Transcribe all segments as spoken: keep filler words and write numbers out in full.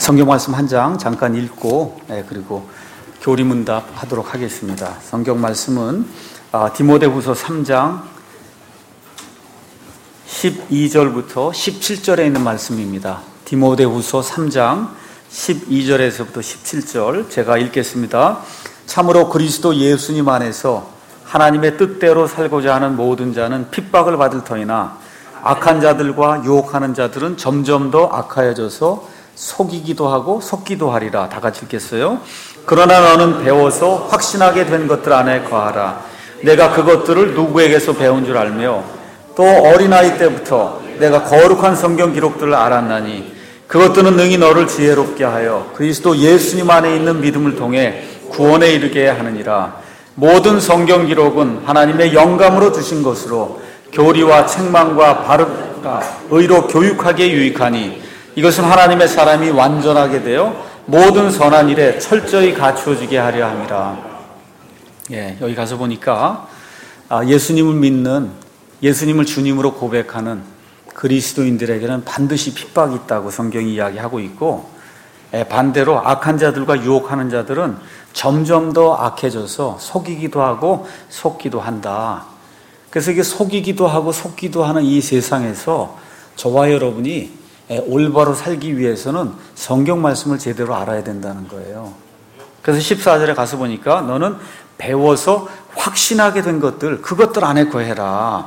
성경 말씀 한 장 잠깐 읽고 그리고 교리문답 하도록 하겠습니다. 성경 말씀은 디모데후서 삼 장 십이 절부터 십칠 절에 있는 말씀입니다. 디모데후서 삼 장 십이 절에서부터 십칠 절 제가 읽겠습니다. 참으로 그리스도 예수님 안에서 하나님의 뜻대로 살고자 하는 모든 자는 핍박을 받을 터이나 악한 자들과 유혹하는 자들은 점점 더 악하여져서 속이기도 하고 속기도 하리라. 다 같이 읽겠어요. 그러나 너는 배워서 확신하게 된 것들 안에 거하라. 내가 그것들을 누구에게서 배운 줄 알며 또 어린아이 때부터 내가 거룩한 성경 기록들을 알았나니 그것들은 능히 너를 지혜롭게 하여 그리스도 예수님 안에 있는 믿음을 통해 구원에 이르게 하느니라. 모든 성경 기록은 하나님의 영감으로 주신 것으로 교리와 책망과 바르다 의로 교육하기에 유익하니 이것은 하나님의 사람이 완전하게 되어 모든 선한 일에 철저히 갖추어지게 하려 함이라. 예, 여기 가서 보니까 예수님을 믿는, 예수님을 주님으로 고백하는 그리스도인들에게는 반드시 핍박이 있다고 성경이 이야기하고 있고, 반대로 악한 자들과 유혹하는 자들은 점점 더 악해져서 속이기도 하고 속기도 한다. 그래서 이게 속이기도 하고 속기도 하는 이 세상에서 저와 여러분이 올바로 살기 위해서는 성경 말씀을 제대로 알아야 된다는 거예요. 그래서 십사 절에 가서 보니까 너는 배워서 확신하게 된 것들, 그것들 안에 거해라.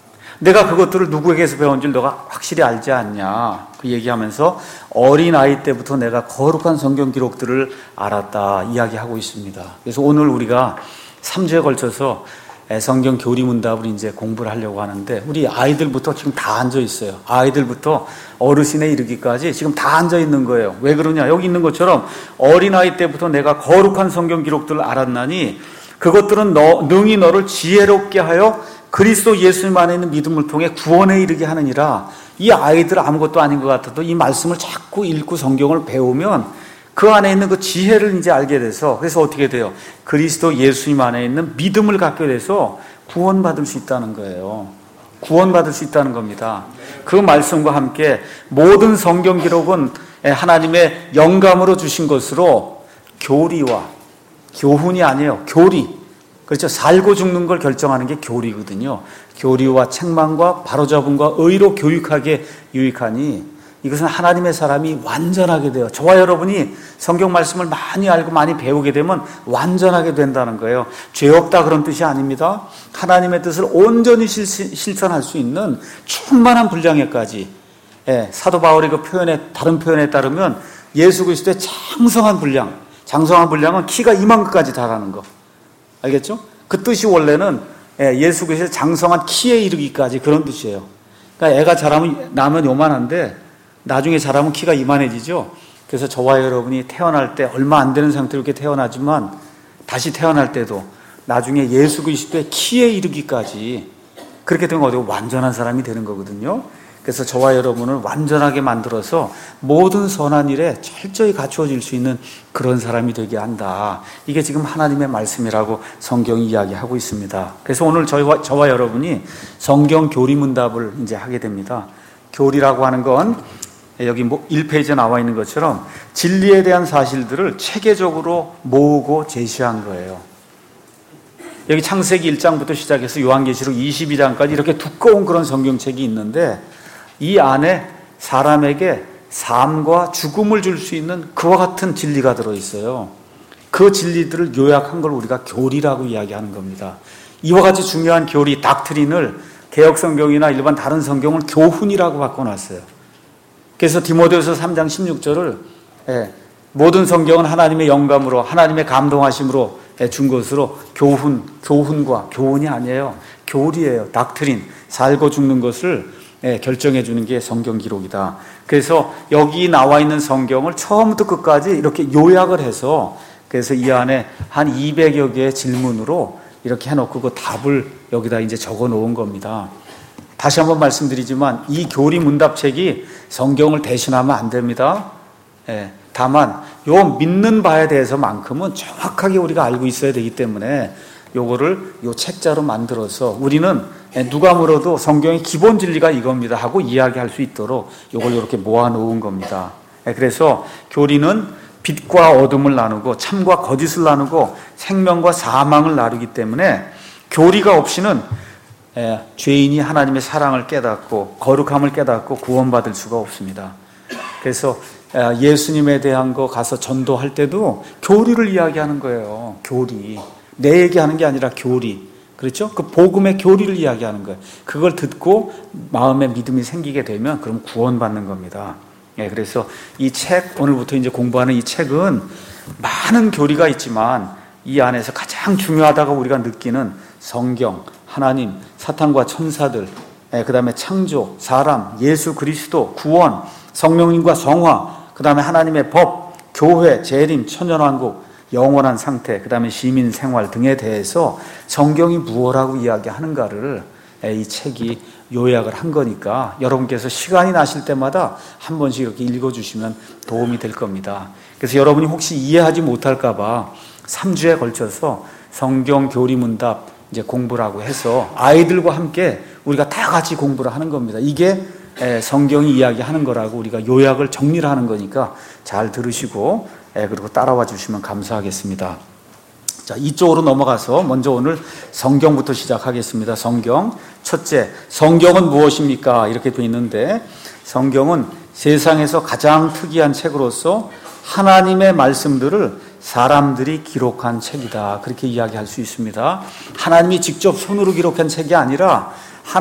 내가 그것들을 누구에게서 배운 줄 너가 확실히 알지 않냐. 그 얘기하면서 어린아이 때부터 내가 거룩한 성경 기록들을 알았다 이야기하고 있습니다. 그래서 오늘 우리가 삼 주에 걸쳐서 성경 교리문답을 이제 공부를 하려고 하는데, 우리 아이들부터 지금 다 앉아 있어요. 아이들부터 어르신에 이르기까지 지금 다 앉아 있는 거예요. 왜 그러냐? 여기 있는 것처럼 어린아이 때부터 내가 거룩한 성경 기록들을 알았나니 그것들은 너, 능히 너를 지혜롭게 하여 그리스도 예수님 안에 있는 믿음을 통해 구원에 이르게 하느니라. 이 아이들 아무것도 아닌 것 같아도 이 말씀을 자꾸 읽고 성경을 배우면 그 안에 있는 그 지혜를 이제 알게 돼서, 그래서 어떻게 돼요? 그리스도 예수님 안에 있는 믿음을 갖게 돼서 구원받을 수 있다는 거예요. 구원받을 수 있다는 겁니다. 그 말씀과 함께 모든 성경 기록은 하나님의 영감으로 주신 것으로 교리와, 교훈이 아니에요. 교리. 그렇죠. 살고 죽는 걸 결정하는 게 교리거든요. 교리와 책망과 바로잡음과 의로 교육하게 유익하니 이것은 하나님의 사람이 완전하게 돼요. 저와 여러분이 성경 말씀을 많이 알고 많이 배우게 되면 완전하게 된다는 거예요. 죄 없다 그런 뜻이 아닙니다. 하나님의 뜻을 온전히 실천할 수 있는 충만한 분량에까지. 예, 사도 바울의 그 표현에, 다른 표현에 따르면 예수 그리스도의 장성한 분량, 장성한 분량은 키가 이만큼까지 달하는 거. 알겠죠? 그 뜻이 원래는 예수 그리스도의 장성한 키에 이르기까지 그런 뜻이에요. 그러니까 애가 자라면 나면 요만한데 나중에 자라면 키가 이만해지죠. 그래서 저와 여러분이 태어날 때 얼마 안 되는 상태로 이렇게 태어나지만 다시 태어날 때도 나중에 예수 그리스도의 키에 이르기까지 그렇게 되면 어디 완전한 사람이 되는 거거든요. 그래서 저와 여러분을 완전하게 만들어서 모든 선한 일에 철저히 갖추어질 수 있는 그런 사람이 되게 한다. 이게 지금 하나님의 말씀이라고 성경이 이야기하고 있습니다. 그래서 오늘 저와, 저와 여러분이 성경 교리문답을 이제 하게 됩니다. 교리라고 하는 건 여기 일 페이지에 나와 있는 것처럼 진리에 대한 사실들을 체계적으로 모으고 제시한 거예요. 여기 창세기 일 장부터 시작해서 요한계시록 이십이 장까지 이렇게 두꺼운 그런 성경책이 있는데 이 안에 사람에게 삶과 죽음을 줄 수 있는 그와 같은 진리가 들어있어요. 그 진리들을 요약한 걸 우리가 교리라고 이야기하는 겁니다. 이와 같이 중요한 교리, 닥트린을 개역성경이나 일반 다른 성경을 교훈이라고 바꿔놨어요. 그래서 디모데후서 삼 장 십육 절을 예, 모든 성경은 하나님의 영감으로, 하나님의 감동하심으로 예, 준 것으로 교훈, 교훈과 교훈이 아니에요. 교리예요. 닥트린, 살고 죽는 것을 예, 결정해 주는 게 성경 기록이다. 그래서 여기 나와 있는 성경을 처음부터 끝까지 이렇게 요약을 해서, 그래서 이 안에 한 이백여 개의 질문으로 이렇게 해놓고 그 답을 여기다 이제 적어 놓은 겁니다. 다시 한번 말씀드리지만 이 교리 문답책이 성경을 대신하면 안 됩니다. 예, 다만 요 믿는 바에 대해서만큼은 정확하게 우리가 알고 있어야 되기 때문에 요거를 요 책자로 만들어서 우리는 누가 물어도 성경의 기본 진리가 이겁니다 하고 이야기할 수 있도록 요걸 이렇게 모아 놓은 겁니다. 그래서 교리는 빛과 어둠을 나누고 참과 거짓을 나누고 생명과 사망을 나누기 때문에 교리가 없이는 죄인이 하나님의 사랑을 깨닫고 거룩함을 깨닫고 구원받을 수가 없습니다. 그래서 예수님에 대한 거 가서 전도할 때도 교리를 이야기하는 거예요. 교리. 내 얘기하는 게 아니라 교리. 그렇죠? 그 복음의 교리를 이야기하는 거예요. 그걸 듣고 마음에 믿음이 생기게 되면 그럼 구원받는 겁니다. 예, 그래서 이 책, 오늘부터 이제 공부하는 이 책은 많은 교리가 있지만 이 안에서 가장 중요하다고 우리가 느끼는 성경, 하나님, 사탄과 천사들, 예, 그 다음에 창조, 사람, 예수 그리스도, 구원, 성령님과 성화, 그 다음에 하나님의 법, 교회, 재림, 천연왕국, 영원한 상태, 그 다음에 시민 생활 등에 대해서 성경이 무엇라고 이야기하는가를 이 책이 요약을 한 거니까 여러분께서 시간이 나실 때마다 한 번씩 이렇게 읽어주시면 도움이 될 겁니다. 그래서 여러분이 혹시 이해하지 못할까 봐 삼 주에 걸쳐서 성경 교리문답 이제 공부라고 해서 아이들과 함께 우리가 다 같이 공부를 하는 겁니다. 이게 성경이 이야기하는 거라고 우리가 요약을 정리를 하는 거니까 잘 들으시고 그리고 따라와 주시면 감사하겠습니다. 자, 이쪽으로 넘어가서 먼저 오늘 성경부터 시작하겠습니다. 성경. 첫째, 성경은 무엇입니까? 이렇게 되어 있는데 성경은 세상에서 가장 특이한 책으로서 하나님의 말씀들을 사람들이 기록한 책이다. 그렇게 이야기할 수 있습니다. 하나님이 직접 손으로 기록한 책이 아니라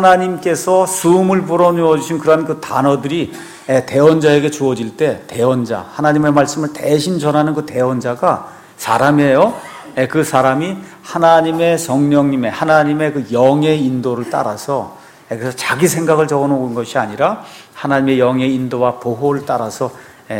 하나님께서 수음을 불어넣어 주신 그런 그 단어들이 대언자에게 주어질 때 대언자, 하나님의 말씀을 대신 전하는 그 대언자가 사람이에요. 그 사람이 하나님의 성령님의, 하나님의 그 영의 인도를 따라서, 그래서 자기 생각을 적어 놓은 것이 아니라 하나님의 영의 인도와 보호를 따라서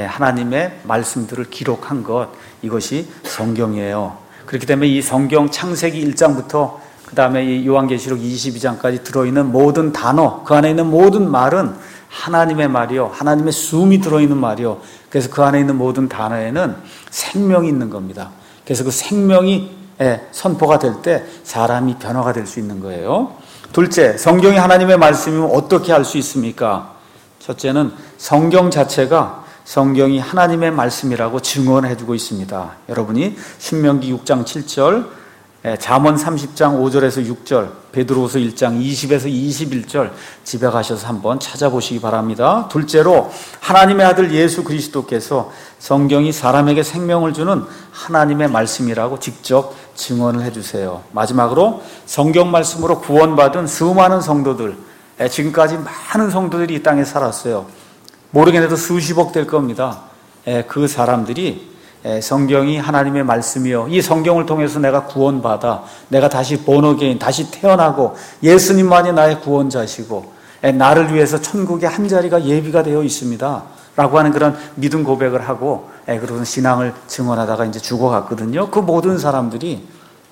하나님의 말씀들을 기록한 것, 이것이 성경이에요. 그렇기 때문에 이 성경 창세기 일 장부터 그 다음에 이 요한계시록 이십이 장까지 들어있는 모든 단어, 그 안에 있는 모든 말은 하나님의 말이요, 하나님의 숨이 들어있는 말이요. 그래서 그 안에 있는 모든 단어에는 생명이 있는 겁니다. 그래서 그 생명이 선포가 될 때 사람이 변화가 될 수 있는 거예요. 둘째, 성경이 하나님의 말씀이면 어떻게 알 수 있습니까? 첫째는 성경 자체가 성경이 하나님의 말씀이라고 증언해주고 있습니다. 여러분이 신명기 육 장 칠 절, 잠언 삼십 장 오 절에서 육 절, 베드로후서 일 장 이십에서 이십일 절 집에 가셔서 한번 찾아보시기 바랍니다. 둘째로 하나님의 아들 예수 그리스도께서 성경이 사람에게 생명을 주는 하나님의 말씀이라고 직접 증언을 해주세요. 마지막으로 성경 말씀으로 구원받은 수많은 성도들, 지금까지 많은 성도들이 이 땅에 살았어요. 모르긴 해도 수십억 될 겁니다. 그 사람들이 성경이 하나님의 말씀이요, 이 성경을 통해서 내가 구원받아 내가 다시 본어게인, 다시 태어나고 예수님만이 나의 구원자시고 나를 위해서 천국에 한 자리가 예비가 되어 있습니다 라고 하는 그런 믿음 고백을 하고 그러고서 신앙을 증언하다가 이제 죽어갔거든요. 그 모든 사람들이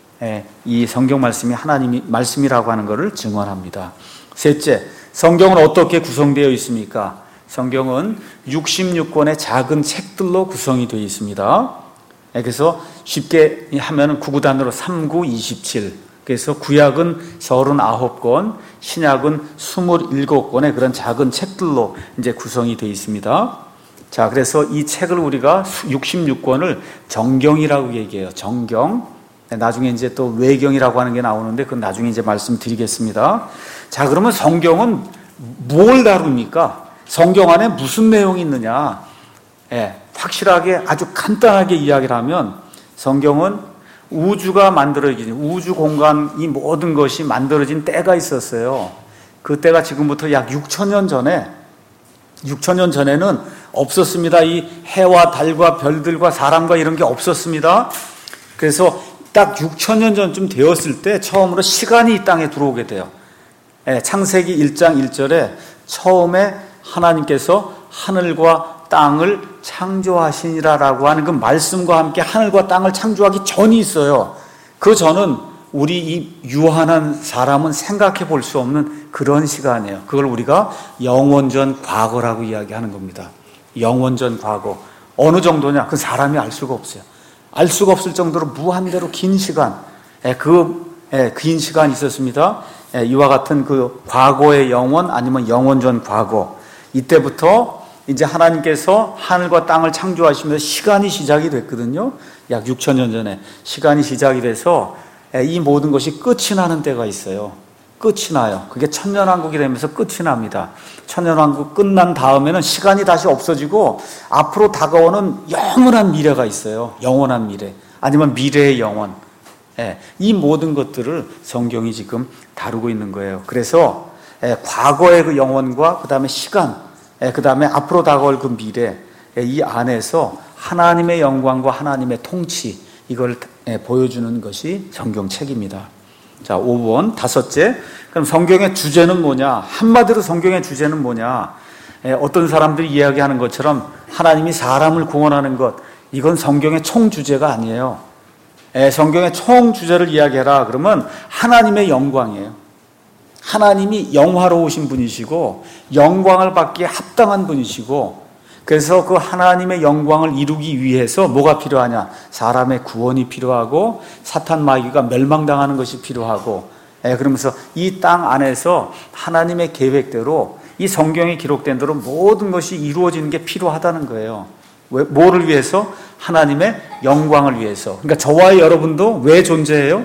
이 성경 말씀이 하나님이 말씀이라고 하는 것을 증언합니다. 셋째, 성경은 어떻게 구성되어 있습니까? 성경은 육십육 권의 작은 책들로 구성이 되어 있습니다. 그래서 쉽게 하면 구구단으로 삼, 구, 이십칠. 그래서 구약은 서른아홉 권, 신약은 스물일곱 권의 그런 작은 책들로 이제 구성이 되어 있습니다. 자, 그래서 이 책을 우리가 육십육 권을 정경이라고 얘기해요. 정경. 나중에 이제 또 외경이라고 하는 게 나오는데 그건 나중에 이제 말씀드리겠습니다. 자, 그러면 성경은 뭘 다룹니까? 성경 안에 무슨 내용이 있느냐? 예, 확실하게 아주 간단하게 이야기를 하면 성경은 우주가 만들어진, 우주 공간 이 모든 것이 만들어진 때가 있었어요. 그 때가 지금부터 약 육천 년 전에, 육천 년 전에는 없었습니다. 이 해와 달과 별들과 사람과 이런 게 없었습니다. 그래서 딱 육천 년 전쯤 되었을 때 처음으로 시간이 이 땅에 들어오게 돼요. 예, 창세기 일 장 일 절에 처음에 하나님께서 하늘과 땅을 창조하시니라라고 하는 그 말씀과 함께 하늘과 땅을 창조하기 전이 있어요. 그 전은 우리 이 유한한 사람은 생각해 볼 수 없는 그런 시간이에요. 그걸 우리가 영원전 과거라고 이야기하는 겁니다. 영원전 과거. 어느 정도냐? 그 사람이 알 수가 없어요. 알 수가 없을 정도로 무한대로 긴 시간, 그 긴 시간이 있었습니다. 이와 같은 그 과거의 영원 아니면 영원전 과거. 이때부터 이제 하나님께서 하늘과 땅을 창조하시면서 시간이 시작이 됐거든요. 약 육천 년 전에 시간이 시작이 돼서 이 모든 것이 끝이 나는 때가 있어요. 끝이 나요. 그게 천년왕국이 되면서 끝이 납니다. 천년왕국 끝난 다음에는 시간이 다시 없어지고 앞으로 다가오는 영원한 미래가 있어요. 영원한 미래. 아니면 미래의 영원. 예, 이 모든 것들을 성경이 지금 다루고 있는 거예요. 그래서 예, 과거의 그 영원과 그 다음에 시간, 예, 그 다음에 앞으로 다가올 그 미래, 예, 이 안에서 하나님의 영광과 하나님의 통치, 이걸 예, 보여주는 것이 성경책입니다. 자, 오 번, 다섯째. 그럼 성경의 주제는 뭐냐? 한마디로 성경의 주제는 뭐냐? 예, 어떤 사람들이 이야기하는 것처럼 하나님이 사람을 구원하는 것, 이건 성경의 총 주제가 아니에요. 예, 성경의 총 주제를 이야기해라. 그러면 하나님의 영광이에요. 하나님이 영화로우신 분이시고 영광을 받기에 합당한 분이시고, 그래서 그 하나님의 영광을 이루기 위해서 뭐가 필요하냐? 사람의 구원이 필요하고 사탄 마귀가 멸망당하는 것이 필요하고, 예, 그러면서 이 땅 안에서 하나님의 계획대로 이 성경에 기록된 대로 모든 것이 이루어지는 게 필요하다는 거예요. 왜, 뭐를 위해서? 하나님의 영광을 위해서. 그러니까 저와 여러분도 왜 존재해요?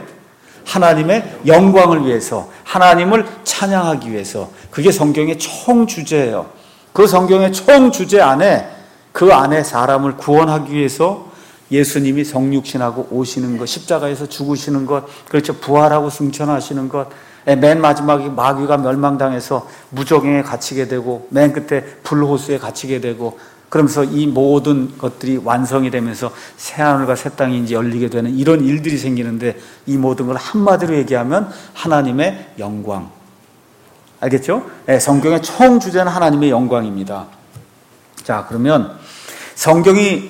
하나님의 영광을 위해서, 하나님을 찬양하기 위해서. 그게 성경의 총 주제예요. 그 성경의 총 주제 안에, 그 안에 사람을 구원하기 위해서 예수님이 성육신하고 오시는 것, 십자가에서 죽으시는 것, 그렇죠, 부활하고 승천하시는 것, 맨 마지막에 마귀가 멸망당해서 무저갱에 갇히게 되고 맨 끝에 불호수에 갇히게 되고, 그러면서 이 모든 것들이 완성이 되면서 새하늘과 새 땅이 이제 열리게 되는 이런 일들이 생기는데, 이 모든 걸 한마디로 얘기하면 하나님의 영광. 알겠죠? 네, 성경의 총 주제는 하나님의 영광입니다. 자, 그러면 성경이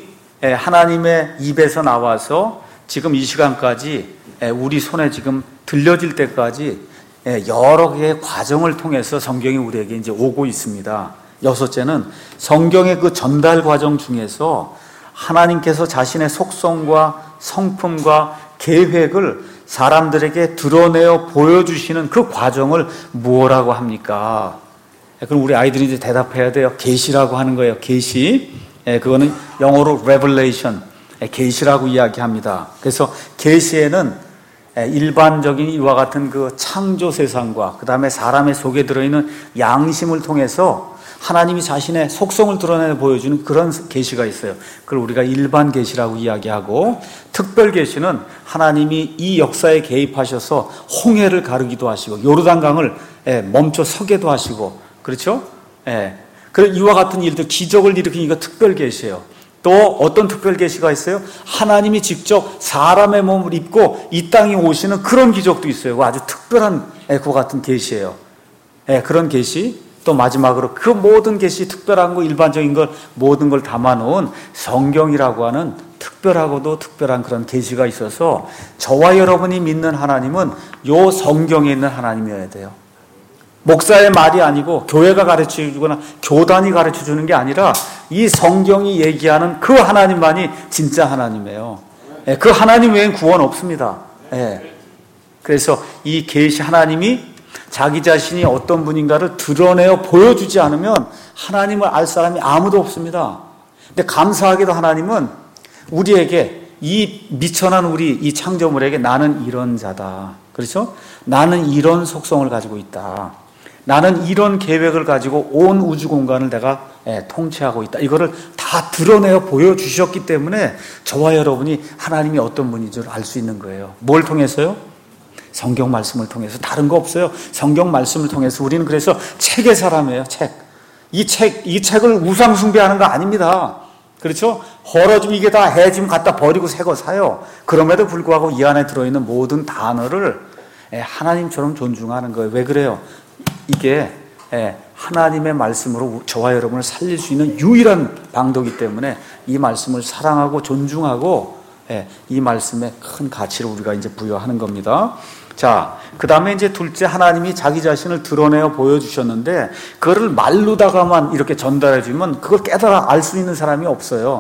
하나님의 입에서 나와서 지금 이 시간까지 우리 손에 지금 들려질 때까지 여러 개의 과정을 통해서 성경이 우리에게 이제 오고 있습니다. 여섯째는 성경의 그 전달 과정 중에서 하나님께서 자신의 속성과 성품과 계획을 사람들에게 드러내어 보여주시는 그 과정을 뭐라고 합니까? 그럼 우리 아이들이 이제 대답해야 돼요. 계시라고 하는 거예요. 계시. 예, 그거는 영어로 revelation, 예, 계시라고 이야기합니다. 그래서 계시에는 예, 일반적인 이와 같은 그 창조 세상과 그 다음에 사람의 속에 들어있는 양심을 통해서 하나님이 자신의 속성을 드러내 보여주는 그런 계시가 있어요. 그걸 우리가 일반 계시라고 이야기하고, 특별 계시는 하나님이 이 역사에 개입하셔서 홍해를 가르기도 하시고 요르단강을 멈춰 서게도 하시고, 그렇죠? 예. 그리고 이와 같은 일들, 기적을 일으키는 이거 특별 계시예요. 또 어떤 특별 계시가 있어요? 하나님이 직접 사람의 몸을 입고 이 땅에 오시는 그런 기적도 있어요. 아주 특별한 그와 같은 계시예요. 예, 그런 계시. 또 마지막으로 그 모든 계시, 특별한 거, 일반적인 걸 모든 걸 담아놓은 성경이라고 하는 특별하고도 특별한 그런 계시가 있어서 저와 여러분이 믿는 하나님은 요 성경에 있는 하나님이어야 돼요. 목사의 말이 아니고 교회가 가르쳐주거나 교단이 가르쳐주는 게 아니라 이 성경이 얘기하는 그 하나님만이 진짜 하나님이에요. 그 하나님 외엔 구원 없습니다. 그래서 이 계시, 하나님이 자기 자신이 어떤 분인가를 드러내어 보여주지 않으면 하나님을 알 사람이 아무도 없습니다. 근데 감사하게도 하나님은 우리에게, 이 미천한 우리 이 창조물에게 나는 이런 자다. 그렇죠? 나는 이런 속성을 가지고 있다. 나는 이런 계획을 가지고 온 우주 공간을 내가 통치하고 있다. 이거를 다 드러내어 보여주셨기 때문에 저와 여러분이 하나님이 어떤 분인 줄 알 수 있는 거예요. 뭘 통해서요? 성경 말씀을 통해서. 다른 거 없어요. 성경 말씀을 통해서. 우리는 그래서 책의 사람이에요. 책. 이 책, 이 책을 우상 숭배하는 거 아닙니다. 그렇죠? 헐어지면 이게 다 해지면 갖다 버리고 새 거 사요. 그럼에도 불구하고 이 안에 들어있는 모든 단어를 하나님처럼 존중하는 거예요. 왜 그래요? 이게 하나님의 말씀으로 저와 여러분을 살릴 수 있는 유일한 방도이기 때문에 이 말씀을 사랑하고 존중하고 이 말씀에 큰 가치를 우리가 이제 부여하는 겁니다. 자, 그 다음에 이제 둘째, 하나님이 자기 자신을 드러내어 보여주셨는데 그거를 말로다가만 이렇게 전달해 주면 그걸 깨달아 알 수 있는 사람이 없어요.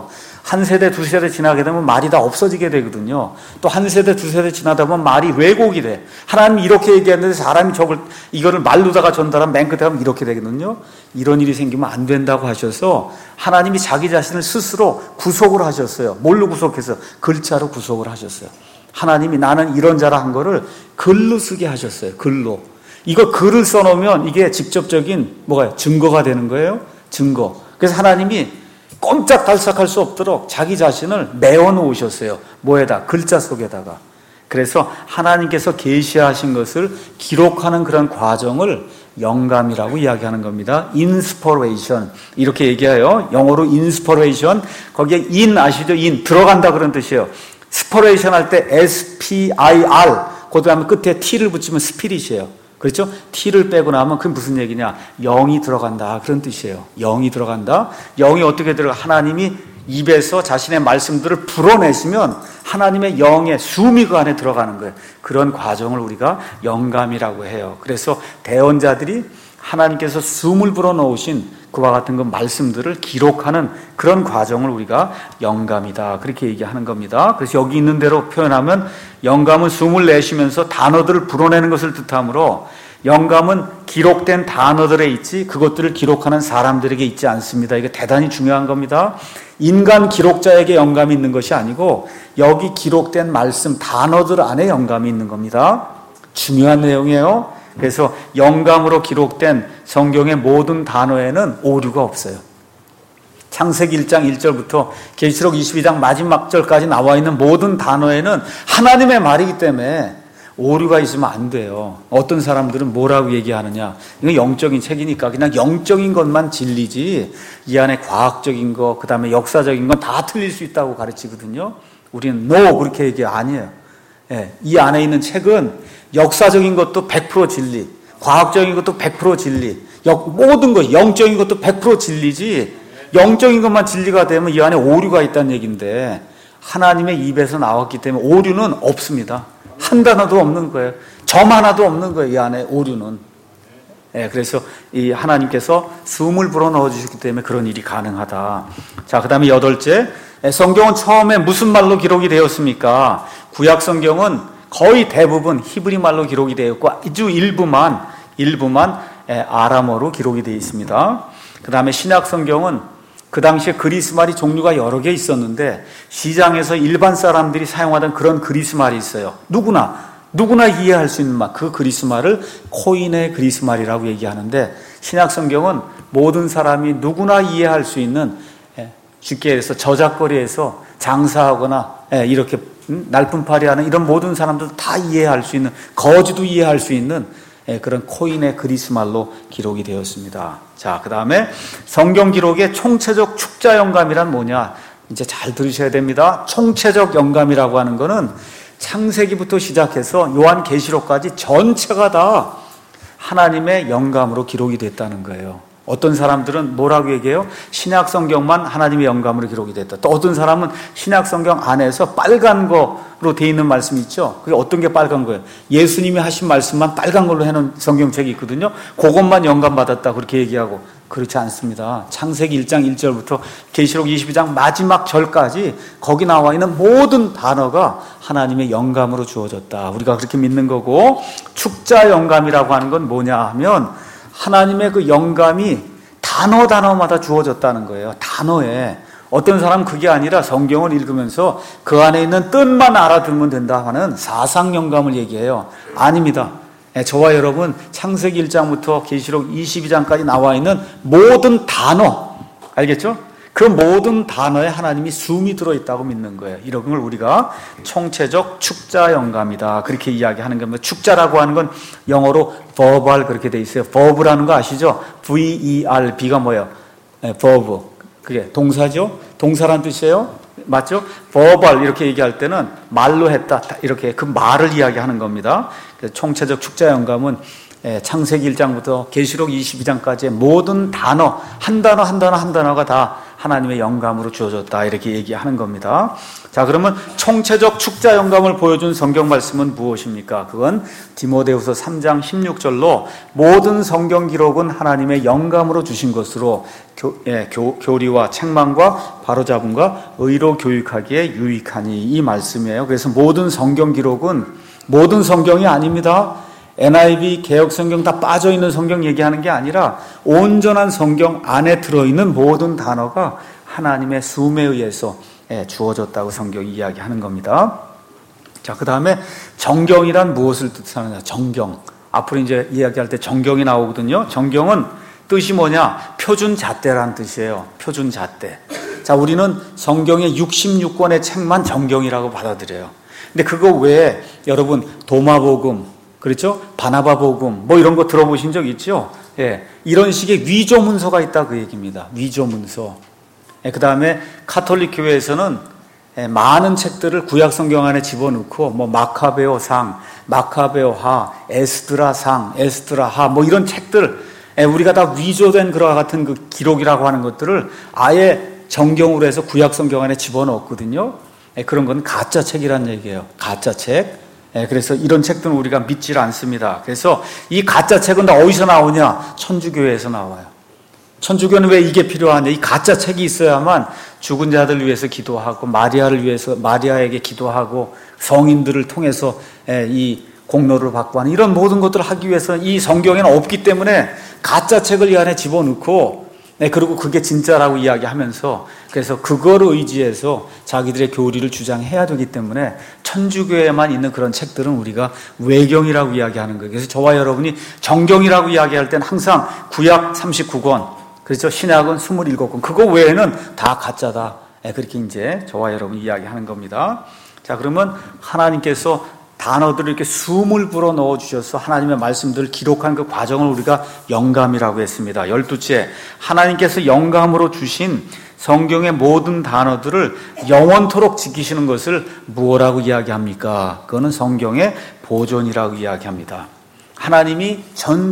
한 세대, 두 세대 지나게 되면 말이 다 없어지게 되거든요. 또 한 세대, 두 세대 지나다 보면 말이 왜곡이 돼. 하나님이 이렇게 얘기했는데 사람이 저걸, 이거를 말로다가 전달하면 맨 끝에 가면 이렇게 되거든요. 이런 일이 생기면 안 된다고 하셔서 하나님이 자기 자신을 스스로 구속을 하셨어요. 뭘로 구속해서? 글자로 구속을 하셨어요. 하나님이 나는 이런 자라 한 거를 글로 쓰게 하셨어요. 글로. 이거 글을 써놓으면 이게 직접적인 뭐가요? 증거가 되는 거예요. 증거. 그래서 하나님이 꼼짝달싹할 수 없도록 자기 자신을 메워 놓으셨어요. 뭐에다? 글자 속에다가. 그래서 하나님께서 계시하신 것을 기록하는 그런 과정을 영감이라고 이야기하는 겁니다. inspiration 이렇게 얘기해요. 영어로 inspiration. 거기에 in 아시죠? in 들어간다 그런 뜻이에요. spiration 할 때 에스 피 아이 알 그 다음에 끝에 t를 붙이면 spirit이에요. 그렇죠? t를 빼고 나면 그게 무슨 얘기냐? 영이 들어간다 그런 뜻이에요. 영이 들어간다. 영이 어떻게 들어가? 하나님이 입에서 자신의 말씀들을 불어내시면 하나님의 영의 숨이 그 안에 들어가는 거예요. 그런 과정을 우리가 영감이라고 해요. 그래서 대언자들이 하나님께서 숨을 불어넣으신 그와 같은 그 말씀들을 기록하는 그런 과정을 우리가 영감이다 그렇게 얘기하는 겁니다. 그래서 여기 있는 대로 표현하면 영감은 숨을 내쉬면서 단어들을 불어내는 것을 뜻하므로 영감은 기록된 단어들에 있지 그것들을 기록하는 사람들에게 있지 않습니다. 이게 대단히 중요한 겁니다. 인간 기록자에게 영감이 있는 것이 아니고 여기 기록된 말씀 단어들 안에 영감이 있는 겁니다. 중요한 내용이에요. 그래서 영감으로 기록된 성경의 모든 단어에는 오류가 없어요. 창세기 일 장 일 절부터 계시록 이십이 장 마지막 절까지 나와 있는 모든 단어에는 하나님의 말이기 때문에 오류가 있으면 안 돼요. 어떤 사람들은 뭐라고 얘기하느냐, 이건 영적인 책이니까 그냥 영적인 것만 진리지 이 안에 과학적인 거, 그 다음에 역사적인 건 다 틀릴 수 있다고 가르치거든요. 우리는 no 그렇게 얘기 아니에요. 예, 이 안에 있는 책은 역사적인 것도 백 퍼센트 진리, 과학적인 것도 백 퍼센트 진리, 모든 것, 영적인 것도 백 퍼센트 진리지 영적인 것만 진리가 되면 이 안에 오류가 있다는 얘기인데 하나님의 입에서 나왔기 때문에 오류는 없습니다. 한 단어도 없는 거예요. 점 하나도 없는 거예요. 이 안에 오류는. 예, 그래서 이 하나님께서 숨을 불어넣어 주셨기 때문에 그런 일이 가능하다. 자, 그 다음에 여덟째, 성경은 처음에 무슨 말로 기록이 되었습니까? 구약 성경은 거의 대부분 히브리 말로 기록이 되어 있고 아주 일부만 일부만 아람어로 기록이 되어 있습니다. 그 다음에 신약 성경은 그 당시에 그리스 말이 종류가 여러 개 있었는데 시장에서 일반 사람들이 사용하던 그런 그리스 말이 있어요. 누구나 누구나 이해할 수 있는 말, 그 그리스 말을 코인의 그리스 말이라고 얘기하는데 신약 성경은 모든 사람이 누구나 이해할 수 있는, 쉽게 해서 저작거리에서 장사하거나 이렇게 날품팔이 하는 이런 모든 사람들 다 이해할 수 있는, 거지도 이해할 수 있는 그런 코인의 그리스 말로 기록이 되었습니다. 자, 그 다음에 성경 기록의 총체적 축자 영감이란 뭐냐? 이제 잘 들으셔야 됩니다. 총체적 영감이라고 하는 거는 창세기부터 시작해서 요한계시록까지 전체가 다 하나님의 영감으로 기록이 됐다는 거예요. 어떤 사람들은 뭐라고 얘기해요? 신약 성경만 하나님의 영감으로 기록이 됐다. 또 어떤 사람은 신약 성경 안에서 빨간 거로 돼 있는 말씀이 있죠. 그게 어떤 게 빨간 거예요? 예수님이 하신 말씀만 빨간 걸로 해놓은 성경책이 있거든요. 그것만 영감 받았다 그렇게 얘기하고, 그렇지 않습니다. 창세기 일 장 일 절부터 계시록 이십이 장 마지막 절까지 거기 나와 있는 모든 단어가 하나님의 영감으로 주어졌다. 우리가 그렇게 믿는 거고, 축자 영감이라고 하는 건 뭐냐 하면 하나님의 그 영감이 단어 단어마다 주어졌다는 거예요. 단어에. 어떤 사람은 그게 아니라 성경을 읽으면서 그 안에 있는 뜻만 알아들으면 된다 하는 사상 영감을 얘기해요. 아닙니다. 저와 여러분 창세기 일 장부터 계시록 이십이 장까지 나와 있는 모든 단어, 알겠죠? 그 모든 단어에 하나님이 숨이 들어있다고 믿는 거예요. 이런 걸 우리가 총체적 축자 영감이다 그렇게 이야기하는 겁니다. 축자라고 하는 건 영어로 verbal 그렇게 돼 있어요. verb라는 거 아시죠? 브이 이 알 비가 뭐예요? 네, verb. 그게 동사죠? 동사란 뜻이에요. 맞죠? verbal 이렇게 얘기할 때는 말로 했다 이렇게 그 말을 이야기하는 겁니다. 총체적 축자 영감은 창세기 일 장부터 계시록 이십이 장까지의 모든 단어, 한 단어 한 단어 한 단어가 다 하나님의 영감으로 주어졌다, 이렇게 얘기하는 겁니다. 자, 그러면 총체적 축자 영감을 보여준 성경 말씀은 무엇입니까? 그건 디모데후서 삼 장 십육 절로 모든 성경 기록은 하나님의 영감으로 주신 것으로 교, 예, 교, 교리와 책망과 바로잡음과 의로 교육하기에 유익하니, 이 말씀이에요. 그래서 모든 성경 기록은 모든 성경이 아닙니다. 엔 아이 브이 개혁성경 다 빠져있는 성경 얘기하는 게 아니라 온전한 성경 안에 들어있는 모든 단어가 하나님의 수음에 의해서 주어졌다고 성경이 이야기하는 겁니다. 자, 그 다음에 정경이란 무엇을 뜻하느냐? 정경. 앞으로 이제 이야기할 때 정경이 나오거든요. 정경은 뜻이 뭐냐? 표준잣대란 뜻이에요. 표준잣대. 자, 우리는 성경의 육십육 권의 책만 정경이라고 받아들여요. 근데 그거 외에 여러분 도마복음, 그렇죠? 바나바 복음, 뭐 이런 거 들어보신 적 있죠? 예, 이런 식의 위조 문서가 있다, 그 얘기입니다. 위조 문서. 예, 그 다음에 카톨릭 교회에서는 예, 많은 책들을 구약 성경 안에 집어넣고, 뭐 마카베오 상, 마카베오 하, 에스드라 상, 에스드라 하, 뭐 이런 책들, 예, 우리가 다 위조된 그와 같은 그 기록이라고 하는 것들을 아예 정경으로 해서 구약 성경 안에 집어넣었거든요. 예, 그런 건 가짜 책이란 얘기예요. 가짜 책. 예, 그래서 이런 책들은 우리가 믿질 않습니다. 그래서 이 가짜 책은 다 어디서 나오냐? 천주교회에서 나와요. 천주교는 왜 이게 필요하냐? 이 가짜 책이 있어야만 죽은 자들 위해서 기도하고, 마리아를 위해서, 마리아에게 기도하고, 성인들을 통해서 이 공로를 받고 하는 이런 모든 것들을 하기 위해서 이 성경에는 없기 때문에 가짜 책을 이 안에 집어넣고, 네, 그리고 그게 진짜라고 이야기하면서, 그래서 그거를 의지해서 자기들의 교리를 주장해야 되기 때문에 천주교에만 있는 그런 책들은 우리가 외경이라고 이야기하는 거예요. 그래서 저와 여러분이 정경이라고 이야기할 때는 항상 구약 삼십구 권, 그렇죠? 신약은 이십칠 권, 그거 외에는 다 가짜다. 네, 그렇게 이제 저와 여러분이 이야기하는 겁니다. 자, 그러면 하나님께서 단어들을 이렇게 숨을 불어 넣어 주셔서 하나님의 말씀들을 기록한 그 과정을 우리가 영감이라고 했습니다. 열두째, 하나님께서 영감으로 주신 성경의 모든 단어들을 영원토록 지키시는 것을 무엇이라고 이야기합니까? 그거는 성경의 보존이라고 이야기합니다. 하나님이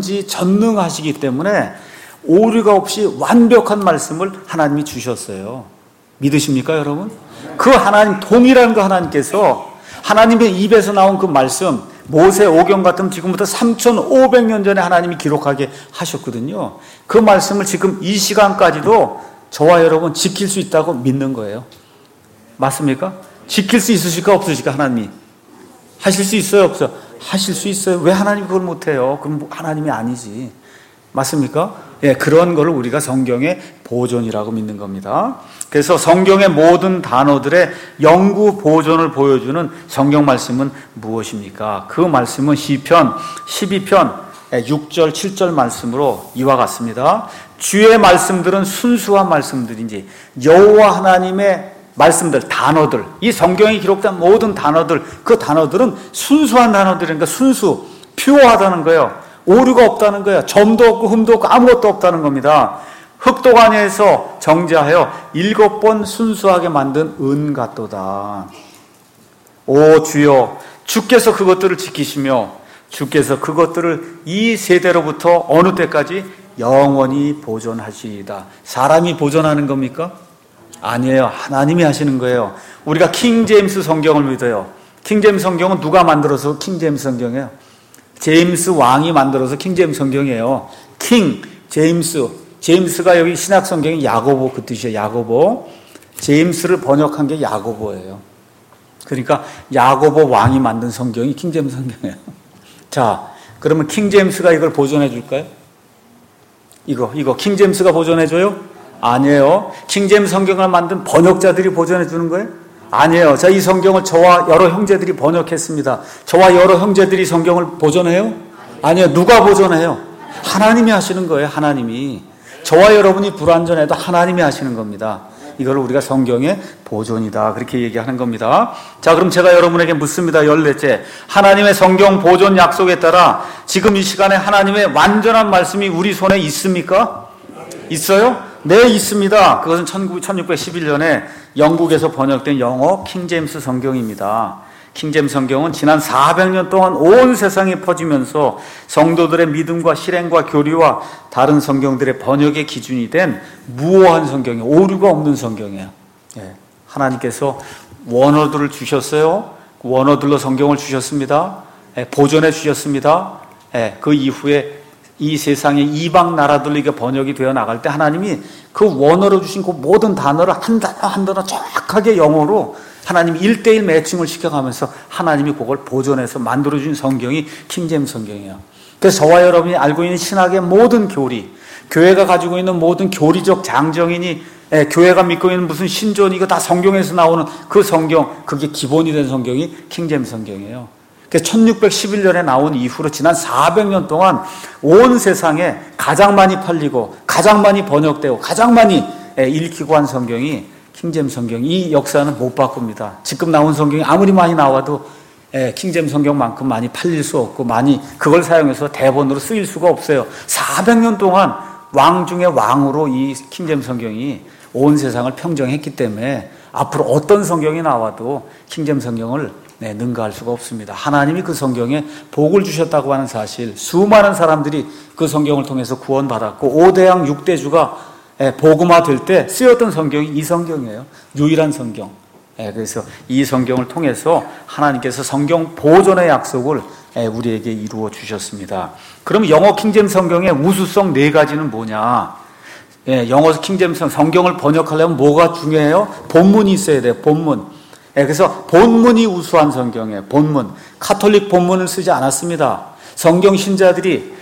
전지전능하시기 때문에 오류가 없이 완벽한 말씀을 하나님이 주셨어요. 믿으십니까, 여러분? 그 하나님, 동일한 그 하나님께서 하나님의 입에서 나온 그 말씀, 모세 오경 같으면 지금부터 삼천오백 년 전에 하나님이 기록하게 하셨거든요. 그 말씀을 지금 이 시간까지도 저와 여러분 지킬 수 있다고 믿는 거예요. 맞습니까? 지킬 수 있으실까 없으실까? 하나님이 하실 수 있어요 없어요? 하실 수 있어요. 왜 하나님이 그걸 못해요? 그럼 하나님이 아니지. 맞습니까? 예, 그런 걸 우리가 성경의 보존이라고 믿는 겁니다. 그래서 성경의 모든 단어들의 영구 보존을 보여주는 성경 말씀은 무엇입니까? 그 말씀은 시편 십이 편 육 절 칠 절 말씀으로 이와 같습니다. 주의 말씀들은 순수한 말씀들인지, 여호와 하나님의 말씀들, 단어들, 이 성경에 기록된 모든 단어들, 그 단어들은 순수한 단어들이니까 순수, 퓨어하다는 거예요. 오류가 없다는 거예요. 점도 없고 흠도 없고 아무것도 없다는 겁니다. 흑도가니에서 정제하여 일곱 번 순수하게 만든 은 같도다. 오 주여, 주께서 그것들을 지키시며 주께서 그것들을 이 세대로부터 어느 때까지 영원히 보존하시리이다. 사람이 보존하는 겁니까? 아니에요. 하나님이 하시는 거예요. 우리가 킹제임스 성경을 믿어요. 킹제임스 성경은 누가 만들어서 킹제임스 성경이에요? 제임스 왕이 만들어서 킹제임스 성경이에요. 킹, 제임스. 제임스가 여기 신약 성경이 야고보 그 뜻이에요. 야고보. 제임스를 번역한 게 야고보예요. 그러니까 야고보 왕이 만든 성경이 킹제임스 성경이에요. 자, 그러면 킹제임스가 이걸 보존해 줄까요? 이거, 이거 킹제임스가 보존해 줘요? 아니에요. 킹제임스 성경을 만든 번역자들이 보존해 주는 거예요? 아니에요. 자, 이 성경을 저와 여러 형제들이 번역했습니다. 저와 여러 형제들이 성경을 보존해요? 아니에요. 누가 보존해요? 하나님이 하시는 거예요. 하나님이. 저와 여러분이 불완전해도 하나님이 하시는 겁니다. 이걸 우리가 성경의 보존이다, 그렇게 얘기하는 겁니다. 자, 그럼 제가 여러분에게 묻습니다. 열넷째, 하나님의 성경 보존 약속에 따라 지금 이 시간에 하나님의 완전한 말씀이 우리 손에 있습니까? 있어요? 네, 있습니다. 그것은 천육백십일 년에 영국에서 번역된 영어 킹제임스 성경입니다. 킹잼 성경은 지난 사백 년 동안 온 세상에 퍼지면서 성도들의 믿음과 실행과 교리와 다른 성경들의 번역의 기준이 된 무오한 성경이에요. 오류가 없는 성경이에요. 예. 하나님께서 원어들을 주셨어요. 원어들로 성경을 주셨습니다. 예. 보존해 주셨습니다. 예. 그 이후에 이 세상의 이방 나라들로 이게 번역이 되어 나갈 때 하나님이 그 원어로 주신 그 모든 단어를 한 단어 한 단어 정확하게 영어로 하나님이 일대일 매칭을 시켜가면서 하나님이 그걸 보존해서 만들어준 성경이 킹제임스 성경이에요. 그래서 저와 여러분이 알고 있는 신학의 모든 교리, 교회가 가지고 있는 모든 교리적 장정인이 예, 교회가 믿고 있는 무슨 신존 이거 다 성경에서 나오는 그 성경, 그게 기본이 된 성경이 킹제임스 성경이에요. 그래서 천육백십일 년에 나온 이후로 지난 사백 년 동안 온 세상에 가장 많이 팔리고 가장 많이 번역되고 가장 많이 읽히고 한 성경이 킹제임스 성경. 이 역사는 못 바꿉니다. 지금 나온 성경이 아무리 많이 나와도 킹제임스 성경만큼 많이 팔릴 수 없고 많이 그걸 사용해서 대본으로 쓰일 수가 없어요. 사백 년 동안 왕 중에 왕으로 이 킹제임스 성경이 온 세상을 평정했기 때문에 앞으로 어떤 성경이 나와도 킹제임스 성경을 네, 능가할 수가 없습니다. 하나님이 그 성경에 복을 주셨다고 하는 사실, 수많은 사람들이 그 성경을 통해서 구원받았고 오대양 육대주가 복음화 될 때 쓰였던 성경이 이 성경이에요. 유일한 성경. 그래서 이 성경을 통해서 하나님께서 성경 보존의 약속을 우리에게 이루어 주셨습니다. 그럼 영어 킹제임스 성경의 우수성 네 가지는 뭐냐? 영어 킹제임스 성경을 번역하려면 뭐가 중요해요? 본문이 있어야 돼요. 본문. 그래서 본문이 우수한 성경이에요. 본문. 카톨릭 본문을 쓰지 않았습니다. 성경 신자들이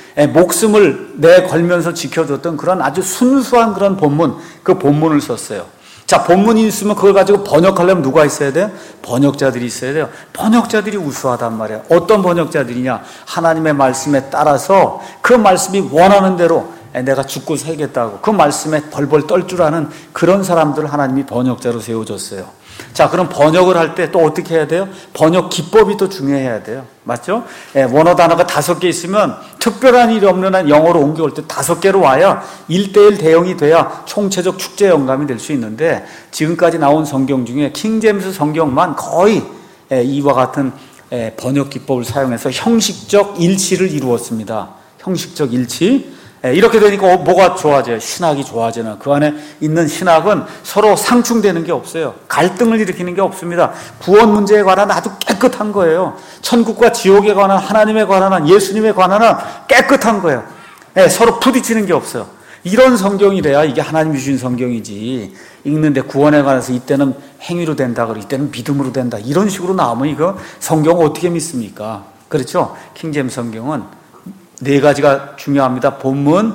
목숨을 내걸면서 지켜줬던 그런 아주 순수한 그런 본문, 그 본문을 썼어요. 자, 본문이 있으면 그걸 가지고 번역하려면 누가 있어야 돼요? 번역자들이 있어야 돼요. 번역자들이 우수하단 말이에요. 어떤 번역자들이냐? 하나님의 말씀에 따라서 그 말씀이 원하는 대로 내가 죽고 살겠다고 그 말씀에 벌벌 떨 줄 아는 그런 사람들을 하나님이 번역자로 세워줬어요. 자, 그럼 번역을 할 때 또 어떻게 해야 돼요? 번역 기법이 또 중요해야 돼요. 맞죠? 예, 원어 단어가 다섯 개 있으면 특별한 일이 없는 한 영어로 옮겨올 때 다섯 개로 와야 일대일 대응이 돼야 총체적 축제 영감이 될 수 있는데 지금까지 나온 성경 중에 킹제임스 성경만 거의 예, 이와 같은 예, 번역 기법을 사용해서 형식적 일치를 이루었습니다. 형식적 일치. 이렇게 되니까 뭐가 좋아져요? 신학이 좋아지는. 그 안에 있는 신학은 서로 상충되는 게 없어요. 갈등을 일으키는 게 없습니다. 구원 문제에 관한 아주 깨끗한 거예요. 천국과 지옥에 관한, 하나님에 관한, 예수님에 관한 깨끗한 거예요. 네, 서로 부딪히는 게 없어요. 이런 성경이래야 이게 하나님이 주신 성경이지. 읽는데 구원에 관해서 이때는 행위로 된다, 그러고 이때는 믿음으로 된다. 이런 식으로 나오면 이거 성경 어떻게 믿습니까? 그렇죠? 킹제임스 성경은 네 가지가 중요합니다. 본문,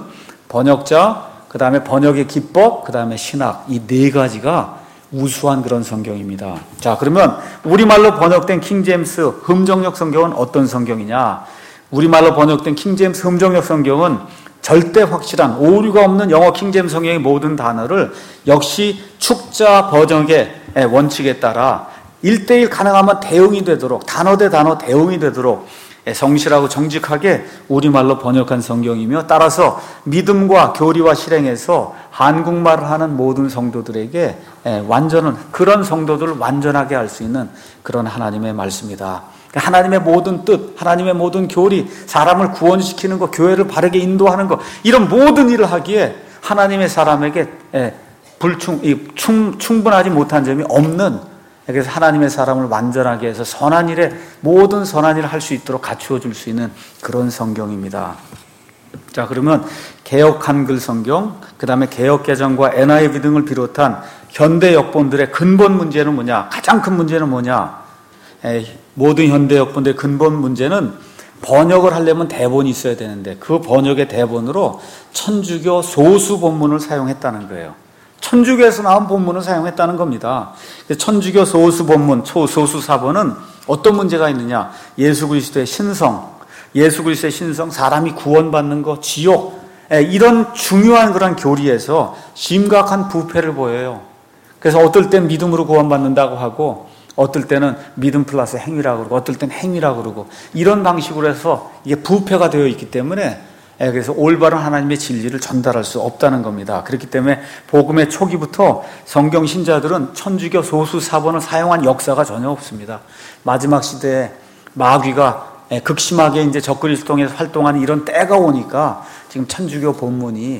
번역자, 그 다음에 번역의 기법, 그 다음에 신학. 이 네 가지가 우수한 그런 성경입니다. 자, 그러면 우리말로 번역된 킹제임스 흠정역 성경은 어떤 성경이냐? 우리말로 번역된 킹제임스 흠정역 성경은 절대 확실한 오류가 없는 영어 킹제임스 성경의 모든 단어를 역시 축자 번역의 원칙에 따라 일대일 가능하면 대응이 되도록, 단어 대 단어 대응이 되도록 성실하고 정직하게 우리말로 번역한 성경이며 따라서 믿음과 교리와 실행에서 한국말을 하는 모든 성도들에게 완전한 그런 성도들을 완전하게 할 수 있는 그런 하나님의 말씀이다. 하나님의 모든 뜻, 하나님의 모든 교리, 사람을 구원시키는 것, 교회를 바르게 인도하는 것, 이런 모든 일을 하기에 하나님의 사람에게 불충, 충, 충분하지 못한 점이 없는, 그래서 하나님의 사람을 완전하게 해서 선한 일에 모든 선한 일을 할 수 있도록 갖추어 줄 수 있는 그런 성경입니다. 자, 그러면 개역 한글 성경, 그 다음에 개역 개정과 엔 아이 브이 등을 비롯한 현대 역본들의 근본 문제는 뭐냐? 가장 큰 문제는 뭐냐? 에이, 모든 현대 역본들의 근본 문제는 번역을 하려면 대본이 있어야 되는데 그 번역의 대본으로 천주교 소수 본문을 사용했다는 거예요. 천주교에서 나온 본문을 사용했다는 겁니다. 천주교 소수 본문, 소수 사본은 어떤 문제가 있느냐? 예수 그리스도의 신성, 예수 그리스도의 신성, 사람이 구원받는 것, 지옥, 이런 중요한 그런 교리에서 심각한 부패를 보여요. 그래서 어떨 땐 믿음으로 구원받는다고 하고 어떨 때는 믿음 플러스 행위라고 그러고 어떨 땐 행위라고 그러고 이런 방식으로 해서 이게 부패가 되어 있기 때문에 예, 그래서 올바른 하나님의 진리를 전달할 수 없다는 겁니다. 그렇기 때문에 복음의 초기부터 성경 신자들은 천주교 소수 사본을 사용한 역사가 전혀 없습니다. 마지막 시대에 마귀가 극심하게 이제 적그리스도 통해서 활동하는 이런 때가 오니까 지금 천주교 본문이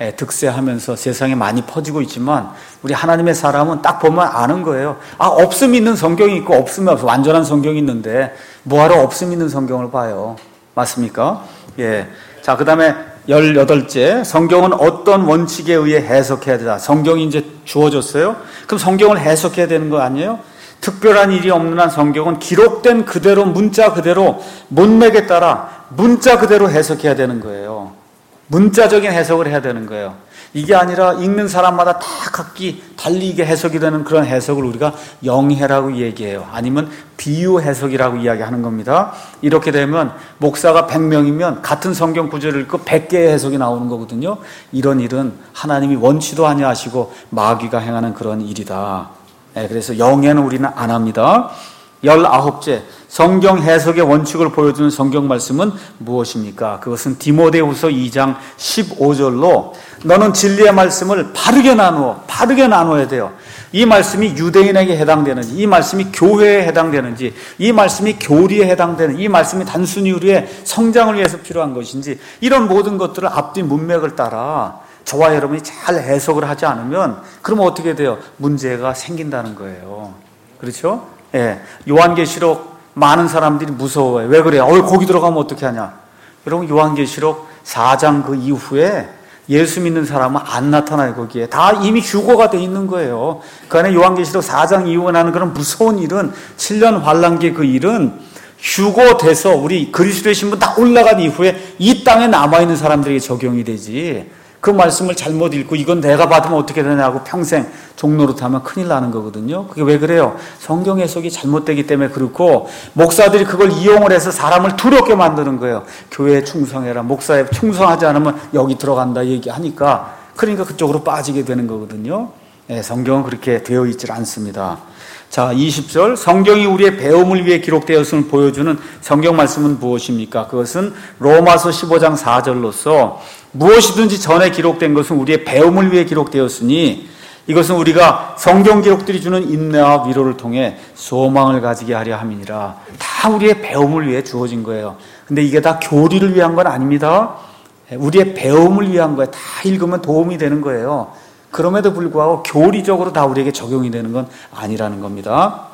득세하면서 세상에 많이 퍼지고 있지만 우리 하나님의 사람은 딱 보면 아는 거예요. 아, 없음 있는 성경이 있고 없으면 없어. 완전한 성경이 있는데 뭐하러 없음 있는 성경을 봐요. 맞습니까? 예. 자, 그 다음에 열여덟째, 성경은 어떤 원칙에 의해 해석해야 되다. 성경이 이제 주어졌어요. 그럼 성경을 해석해야 되는 거 아니에요? 특별한 일이 없는 한 성경은 기록된 그대로, 문자 그대로, 문맥에 따라 문자 그대로 해석해야 되는 거예요. 문자적인 해석을 해야 되는 거예요. 이게 아니라 읽는 사람마다 다 각기 달리 이게 해석이 되는 그런 해석을 우리가 영해라고 얘기해요. 아니면 비유 해석이라고 이야기하는 겁니다. 이렇게 되면 목사가 백 명이면 같은 성경 구절을 읽고 백 개의 해석이 나오는 거거든요. 이런 일은 하나님이 원치도 아니하시고 마귀가 행하는 그런 일이다. 네, 그래서 영해는 우리는 안 합니다. 열아홉째, 성경 해석의 원칙을 보여주는 성경 말씀은 무엇입니까? 그것은 디모데후서 이 장 십오 절로 너는 진리의 말씀을 바르게 나누어 바르게 나눠야 돼요. 이 말씀이 유대인에게 해당되는지, 이 말씀이 교회에 해당되는지, 이 말씀이 교리에 해당되는, 이 말씀이 단순히 우리의 성장을 위해서 필요한 것인지, 이런 모든 것들을 앞뒤 문맥을 따라 저와 여러분이 잘 해석을 하지 않으면 그러면 어떻게 돼요? 문제가 생긴다는 거예요. 그렇죠? 예, 요한계시록 많은 사람들이 무서워요. 왜 그래요? 어, 거기 들어가면 어떻게 하냐? 여러분, 요한계시록 사 장 그 이후에 예수 믿는 사람은 안 나타나요. 거기에 다 이미 휴거가 돼 있는 거예요. 그 안에 요한계시록 사 장 이후에 나는 그런 무서운 일은, 칠 년 환란기 그 일은 휴거돼서 우리 그리스도의 신분 다 올라간 이후에 이 땅에 남아있는 사람들에게 적용이 되지, 그 말씀을 잘못 읽고 이건 내가 받으면 어떻게 되냐고 평생 종노릇하면 큰일 나는 거거든요. 그게 왜 그래요? 성경 해석이 잘못되기 때문에 그렇고, 목사들이 그걸 이용을 해서 사람을 두렵게 만드는 거예요. 교회에 충성해라, 목사에 충성하지 않으면 여기 들어간다 얘기하니까, 그러니까 그쪽으로 빠지게 되는 거거든요. 네, 성경은 그렇게 되어 있질 않습니다. 자, 이십 절, 성경이 우리의 배움을 위해 기록되었음을 보여주는 성경 말씀은 무엇입니까? 그것은 로마서 십오 장 사 절로서 무엇이든지 전에 기록된 것은 우리의 배움을 위해 기록되었으니 이것은 우리가 성경 기록들이 주는 인내와 위로를 통해 소망을 가지게 하려 함이니라. 다 우리의 배움을 위해 주어진 거예요. 근데 이게 다 교리를 위한 건 아닙니다. 우리의 배움을 위한 거예요. 다 읽으면 도움이 되는 거예요. 그럼에도 불구하고 교리적으로 다 우리에게 적용이 되는 건 아니라는 겁니다.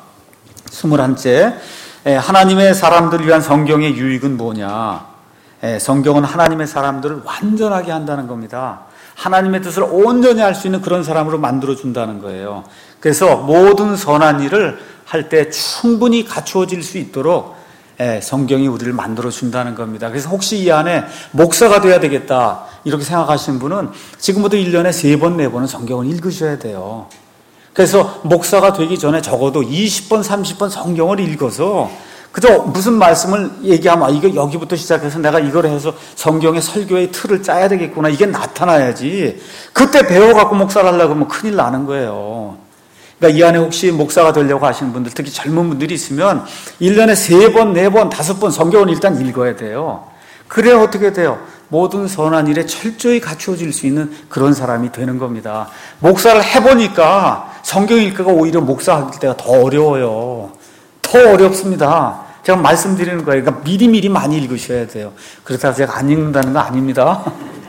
스물한째, 하나님의 사람들을 위한 성경의 유익은 뭐냐? 성경은 하나님의 사람들을 완전하게 한다는 겁니다. 하나님의 뜻을 온전히 할 수 있는 그런 사람으로 만들어준다는 거예요. 그래서 모든 선한 일을 할 때 충분히 갖추어질 수 있도록 성경이 우리를 만들어준다는 겁니다. 그래서 혹시 이 안에 목사가 돼야 되겠다 이렇게 생각하시는 분은 지금부터 일 년에 세 번, 네 번은 성경을 읽으셔야 돼요. 그래서 목사가 되기 전에 적어도 이십 번, 삼십 번 성경을 읽어서 그저 무슨 말씀을 얘기하면, 아, 이거 여기부터 시작해서 내가 이걸 해서 성경의 설교의 틀을 짜야 되겠구나, 이게 나타나야지. 그때 배워갖고 목사를 하려고 하면 큰일 나는 거예요. 그러니까 이 안에 혹시 목사가 되려고 하시는 분들, 특히 젊은 분들이 있으면 일 년에 세 번, 네 번, 다섯 번 성경을 일단 읽어야 돼요. 그래야 어떻게 돼요? 모든 선한 일에 철저히 갖추어질 수 있는 그런 사람이 되는 겁니다. 목사를 해보니까 성경 읽기가 오히려 목사할 때가 더 어려워요. 더 어렵습니다. 제가 말씀드리는 거예요. 그러니까 미리미리 많이 읽으셔야 돼요. 그렇다고 제가 안 읽는다는 거 아닙니다.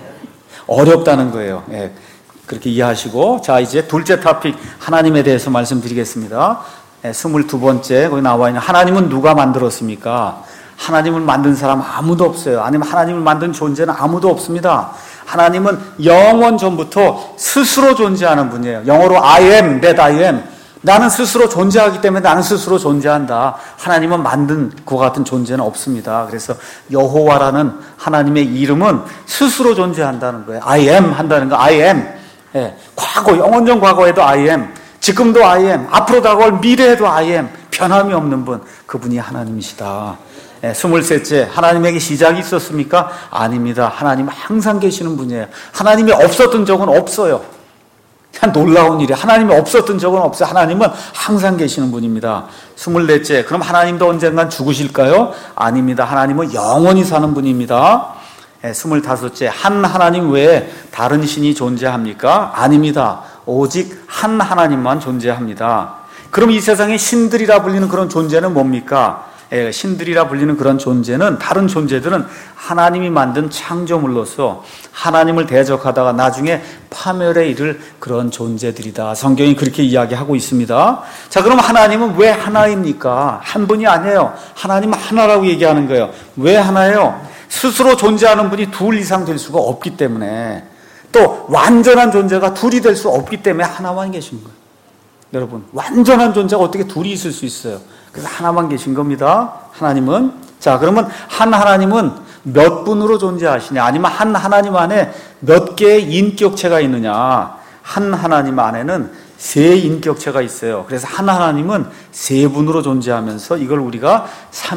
어렵다는 거예요. 예, 그렇게 이해하시고, 자, 이제 둘째 토픽, 하나님에 대해서 말씀드리겠습니다. 예, 스물두 번째, 거기 나와 있는 하나님은 누가 만들었습니까? 하나님을 만든 사람 아무도 없어요. 아니면 하나님을 만든 존재는 아무도 없습니다. 하나님은 영원 전부터 스스로 존재하는 분이에요. 영어로 I am that I am. 나는 스스로 존재하기 때문에 나는 스스로 존재한다. 하나님은 만든 그와 같은 존재는 없습니다. 그래서 여호와라는 하나님의 이름은 스스로 존재한다는 거예요. I am 한다는 거. I am. 예, 과거, 영원전 과거에도 I am. 지금도 I am. 앞으로 다가올 미래에도 I am. 변함이 없는 분. 그분이 하나님이시다. 예, 스물셋째, 하나님에게 시작이 있었습니까? 아닙니다. 하나님은 항상 계시는 분이에요. 하나님이 없었던 적은 없어요. 참 놀라운 일이에요. 하나님이 없었던 적은 없어요. 하나님은 항상 계시는 분입니다. 스물넷째, 그럼 하나님도 언젠간 죽으실까요? 아닙니다. 하나님은 영원히 사는 분입니다. 스물다섯째, 한 하나님 외에 다른 신이 존재합니까? 아닙니다. 오직 한 하나님만 존재합니다. 그럼 이 세상에 신들이라 불리는 그런 존재는 뭡니까? 예, 신들이라 불리는 그런 존재는, 다른 존재들은 하나님이 만든 창조물로서 하나님을 대적하다가 나중에 파멸에 이를 그런 존재들이다. 성경이 그렇게 이야기하고 있습니다. 자, 그럼 하나님은 왜 하나입니까? 한 분이 아니에요. 하나님은 하나라고 얘기하는 거예요. 왜 하나예요? 스스로 존재하는 분이 둘 이상 될 수가 없기 때문에, 또 완전한 존재가 둘이 될 수 없기 때문에 하나만 계신 거예요. 여러분, 완전한 존재가 어떻게 둘이 있을 수 있어요? 그래서 하나만 계신 겁니다. 하나님은. 자, 그러면 한 하나님은 몇 분으로 존재하시냐? 아니면 한 하나님 안에 몇 개의 인격체가 있느냐? 한 하나님 안에는 세 인격체가 있어요. 그래서 한 하나님은 세 분으로 존재하면서 이걸 우리가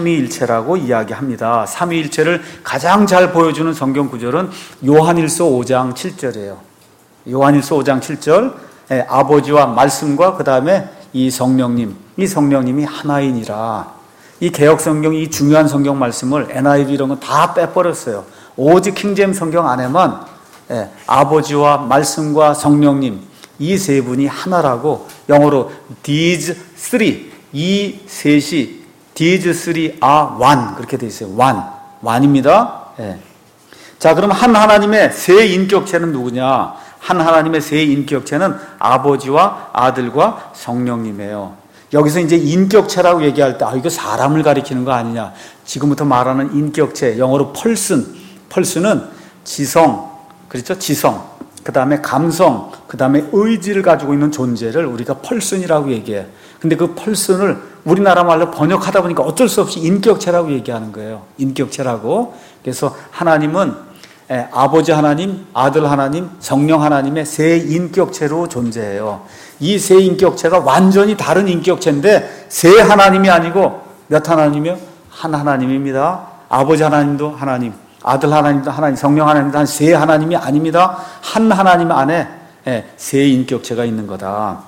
삼위일체라고 이야기합니다. 삼위일체를 가장 잘 보여주는 성경 구절은 요한일서 오 장 칠 절이에요. 요한일서 오 장 칠 절. 예, 아버지와 말씀과 그 다음에 이 성령님, 이 성령님이 하나이니라. 이 개혁 성경, 이 중요한 성경 말씀을 엔 아이 비 이런 건 다 빼버렸어요. 오직 킹제임스 성경 안에만 예, 아버지와 말씀과 성령님, 이 세 분이 하나라고, 영어로 these three, 이 셋이 these three are one, 그렇게 돼 있어요. one, one입니다. 예. 자, 그럼 한 하나님의 세 인격체는 누구냐? 한 하나님의 세 인격체는 아버지와 아들과 성령님이에요. 여기서 이제 인격체라고 얘기할 때, 아, 이거 사람을 가리키는 거 아니냐. 지금부터 말하는 인격체, 영어로 펄슨. 펄슨은 지성, 그렇죠? 지성. 그 다음에 감성, 그 다음에 의지를 가지고 있는 존재를 우리가 펄슨이라고 얘기해요. 근데 그 펄슨을 우리나라 말로 번역하다 보니까 어쩔 수 없이 인격체라고 얘기하는 거예요. 인격체라고. 그래서 하나님은 예, 아버지 하나님, 아들 하나님, 성령 하나님의 세 인격체로 존재해요. 이 세 인격체가 완전히 다른 인격체인데 세 하나님이 아니고 몇 하나님이요? 한 하나님입니다. 아버지 하나님도 하나님, 아들 하나님도 하나님, 성령 하나님도 한 세 하나님이 아닙니다. 한 하나님 안에 예, 세 인격체가 있는 거다.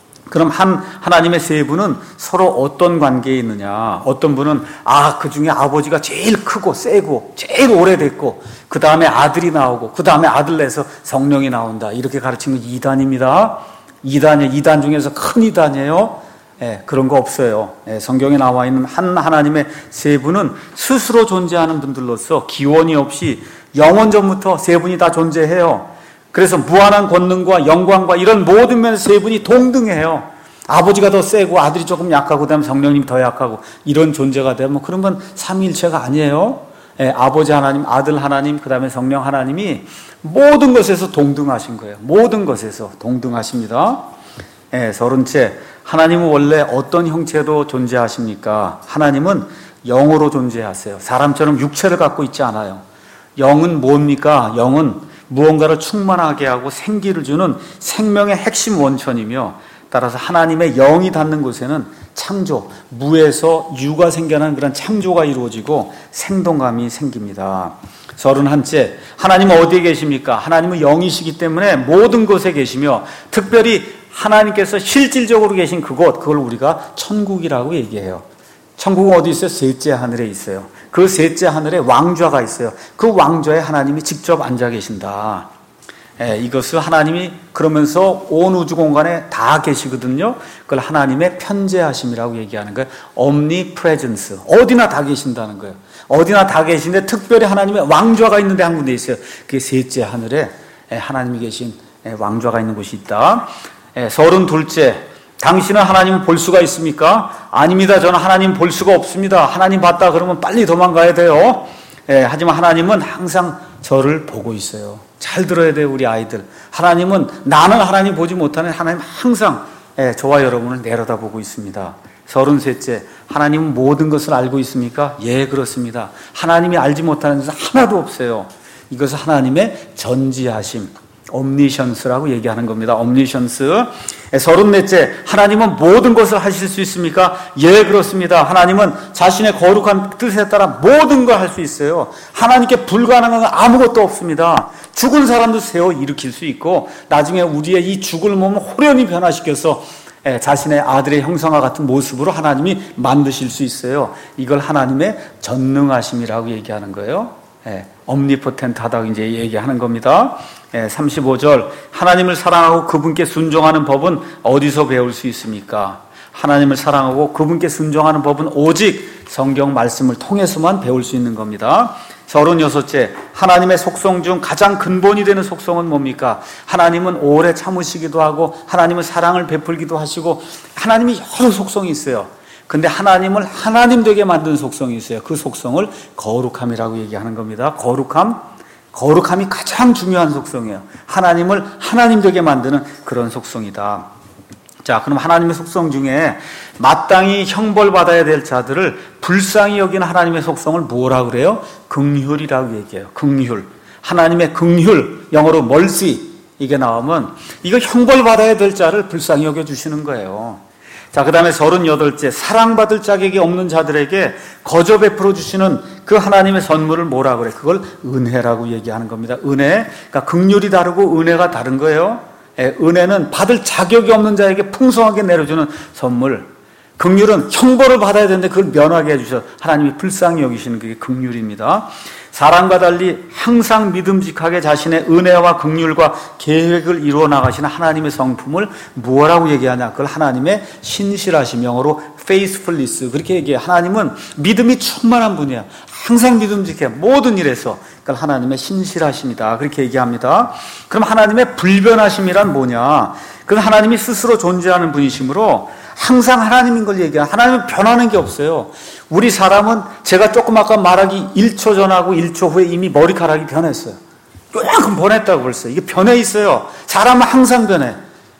그럼 한 하나님의 세 분은 서로 어떤 관계에 있느냐? 어떤 분은 아, 그 중에 아버지가 제일 크고 세고 제일 오래됐고 그 다음에 아들이 나오고 그 다음에 아들 내서 성령이 나온다, 이렇게 가르치는 건 이단입니다. 이단이에요. 이단 중에서 큰 이단이에요. 예, 그런 거 없어요. 예, 성경에 나와 있는 한 하나님의 세 분은 스스로 존재하는 분들로서 기원이 없이 영원 전부터 세 분이 다 존재해요. 그래서 무한한 권능과 영광과 이런 모든 면에서 세 분이 동등해요. 아버지가 더 세고 아들이 조금 약하고 그다음에 성령님이 더 약하고 이런 존재가 되면 그런 건 삼위일체가 아니에요. 예, 아버지 하나님, 아들 하나님, 그 다음에 성령 하나님이 모든 것에서 동등하신 거예요. 모든 것에서 동등하십니다. 예, 서른째, 하나님은 원래 어떤 형체로 존재하십니까? 하나님은 영으로 존재하세요. 사람처럼 육체를 갖고 있지 않아요. 영은 뭡니까? 영은 무언가를 충만하게 하고 생기를 주는 생명의 핵심 원천이며, 따라서 하나님의 영이 닿는 곳에는 창조, 무에서 유가 생겨난 그런 창조가 이루어지고 생동감이 생깁니다. 서른한째, 하나님은 어디에 계십니까? 하나님은 영이시기 때문에 모든 곳에 계시며, 특별히 하나님께서 실질적으로 계신 그곳, 그걸 우리가 천국이라고 얘기해요. 천국은 어디 있어요? 셋째 하늘에 있어요. 그 셋째 하늘에 왕좌가 있어요. 그 왕좌에 하나님이 직접 앉아 계신다. 예, 이것을 하나님이 그러면서 온 우주 공간에 다 계시거든요. 그걸 하나님의 편재하심이라고 얘기하는 거예요. omnipresence. 어디나 다 계신다는 거예요. 어디나 다 계신데 특별히 하나님의 왕좌가 있는데 한 군데 있어요. 그게 셋째 하늘에 하나님이 계신 왕좌가 있는 곳이 있다. 서른둘째, 당신은 하나님을 볼 수가 있습니까? 아닙니다. 저는 하나님 볼 수가 없습니다. 하나님 봤다 그러면 빨리 도망가야 돼요. 예, 하지만 하나님은 항상 저를 보고 있어요. 잘 들어야 돼요, 우리 아이들. 하나님은, 나는 하나님 보지 못하는 하나님 항상 예, 저와 여러분을 내려다보고 있습니다. 서른셋째, 하나님은 모든 것을 알고 있습니까? 예, 그렇습니다. 하나님이 알지 못하는 것은 하나도 없어요. 이것은 하나님의 전지하심, omniscience라고 얘기하는 겁니다. omniscience. 서른넷째, 하나님은 모든 것을 하실 수 있습니까? 예, 그렇습니다. 하나님은 자신의 거룩한 뜻에 따라 모든 걸 할 수 있어요. 하나님께 불가능한 건 아무것도 없습니다. 죽은 사람도 세워 일으킬 수 있고, 나중에 우리의 이 죽을 몸을 호련히 변화시켜서 자신의 아들의 형상과 같은 모습으로 하나님이 만드실 수 있어요. 이걸 하나님의 전능하심이라고 얘기하는 거예요. 예, omnipotent하다고 이제 얘기하는 겁니다. 예, 삼십오 절 하나님을 사랑하고 그분께 순종하는 법은 어디서 배울 수 있습니까? 하나님을 사랑하고 그분께 순종하는 법은 오직 성경 말씀을 통해서만 배울 수 있는 겁니다. 서른여섯째, 하나님의 속성 중 가장 근본이 되는 속성은 뭡니까? 하나님은 오래 참으시기도 하고 하나님은 사랑을 베풀기도 하시고 하나님이 여러 속성이 있어요. 근데 하나님을 하나님 되게 만드는 속성이 있어요. 그 속성을 거룩함이라고 얘기하는 겁니다. 거룩함, 거룩함이 가장 중요한 속성이에요. 하나님을 하나님 되게 만드는 그런 속성이다. 자, 그럼 하나님의 속성 중에 마땅히 형벌받아야 될 자들을 불쌍히 여기는 하나님의 속성을 뭐라고 그래요? 긍휼이라고 얘기해요. 긍휼. 하나님의 긍휼, 영어로 mercy 이게 나오면 이거 형벌받아야 될 자를 불쌍히 여겨주시는 거예요. 자, 그 다음에 서른여덟째, 사랑받을 자격이 없는 자들에게 거저 베풀어 주시는 그 하나님의 선물을 뭐라고 그래? 그걸 은혜라고 얘기하는 겁니다. 은혜, 그러니까 긍휼이 다르고 은혜가 다른 거예요. 예, 은혜는 받을 자격이 없는 자에게 풍성하게 내려주는 선물. 긍휼은 형벌을 받아야 되는데 그걸 면하게 해주셔서 하나님이 불쌍히 여기시는 그게 긍휼입니다. 사랑과 달리 항상 믿음직하게 자신의 은혜와 긍휼과 계획을 이루어 나가시는 하나님의 성품을 뭐라고 얘기하냐? 그걸 하나님의 신실하심, 영어로 faithfulness 그렇게 얘기해요. 하나님은 믿음이 충만한 분이야. 항상 믿음직해. 모든 일에서. 그걸 하나님의 신실하심이다. 그렇게 얘기합니다. 그럼 하나님의 불변하심이란 뭐냐? 그건 하나님이 스스로 존재하는 분이시므로 항상 하나님인 걸 얘기해요. 하나님은 변하는 게 없어요. 우리 사람은 제가 조금 아까 말하기 일 초 전하고 일 초 후에 이미 머리카락이 변했어요. 요만큼 변했다고 벌써. 이게 변해 있어요. 사람은 항상 변해.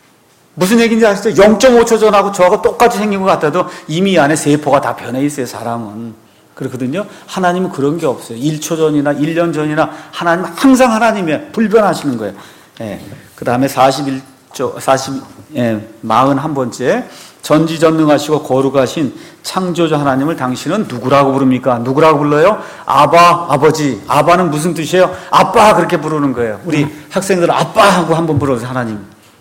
무슨 얘기인지 아시죠? 영 점 오 초 전하고 저하고 똑같이 생긴 것 같아도 이미 이 안에 세포가 다 변해 있어요. 사람은. 그렇거든요. 하나님은 그런 게 없어요. 일 초 전이나 일 년 전이나 하나님은 항상 하나님이에요. 불변하시는 거예요. 예. 그 다음에 사십일 조, 사십, 예, 사십일 번째. 전지전능하시고 거룩하신 창조주 하나님을 당신은 누구라고 부릅니까? 누구라고 불러요? 아바, 아버지. 아바는 무슨 뜻이에요? 아빠 그렇게 부르는 거예요. 우리 음. 학생들 아빠 하고 한번 불러서 하나님.